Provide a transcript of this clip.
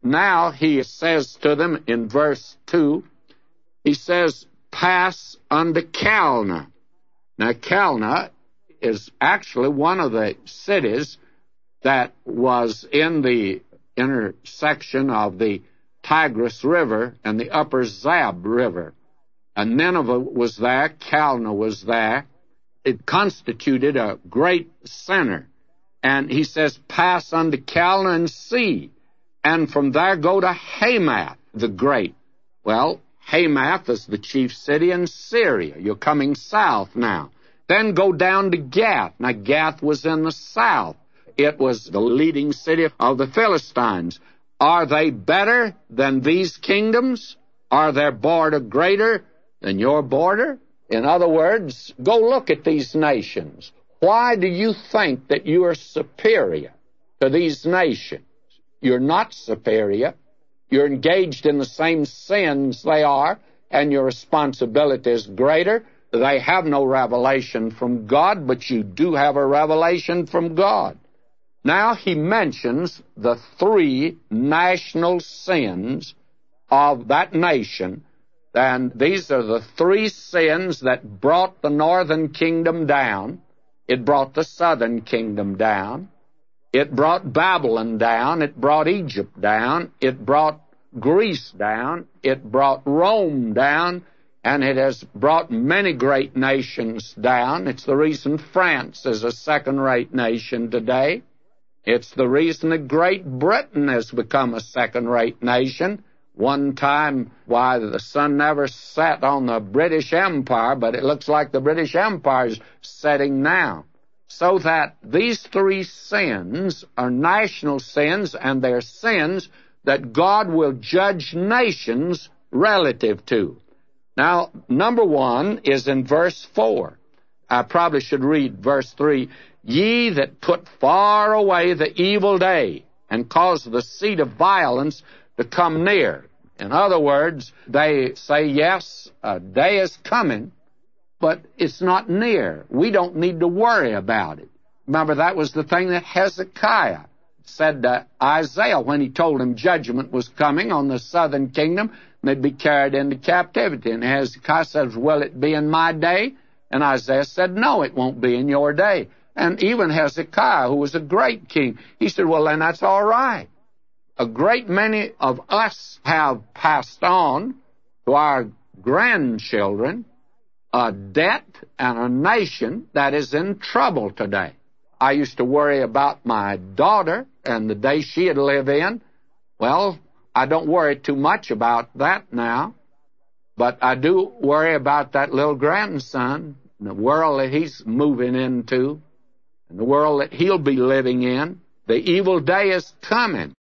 now he says to them in verse 2, he says, pass unto Calneh. Now, Calneh is actually one of the cities that was in the intersection of the Tigris River and the upper Zab River. And Nineveh was there, Calneh was there. It constituted a great center. And he says, pass unto Calneh and see, and from there go to Hamath the Great. Well, Hamath is the chief city in Syria. You're coming south now. Then go down to Gath. Now, Gath was in the south. It was the leading city of the Philistines. Are they better than these kingdoms? Are their border greater than your border? In other words, go look at these nations. Why do you think that you are superior to these nations? You're not superior. You're engaged in the same sins they are, and your responsibility is greater. They have no revelation from God, but you do have a revelation from God. Now he mentions the three national sins of that nation, and these are the three sins that brought the northern kingdom down. It brought the southern kingdom down. It brought Babylon down. It brought Egypt down. It brought Greece down. It brought Rome down. And it has brought many great nations down. It's the reason France is a second-rate nation today. It's the reason that Great Britain has become a second-rate nation. One time, why, the sun never set on the British Empire, but it looks like the British Empire is setting now. So that these three sins are national sins, and they're sins that God will judge nations relative to. Now, number one is in verse 4. I probably should read verse 3. Ye that put far away the evil day, and cause the seat of violence to come near. In other words, they say, yes, a day is coming, but it's not near. We don't need to worry about it. Remember, that was the thing that Hezekiah said to Isaiah when he told him judgment was coming on the southern kingdom, and they'd be carried into captivity. And Hezekiah says, will it be in my day? And Isaiah said, no, it won't be in your day. And even Hezekiah, who was a great king, he said, well, then that's all right. A great many of us have passed on to our grandchildren a debt and a nation that is in trouble today. I used to worry about my daughter and the day she'd live in. Well, I don't worry too much about that now, but I do worry about that little grandson, and the world that he's moving into, and the world that he'll be living in. The evil day is coming.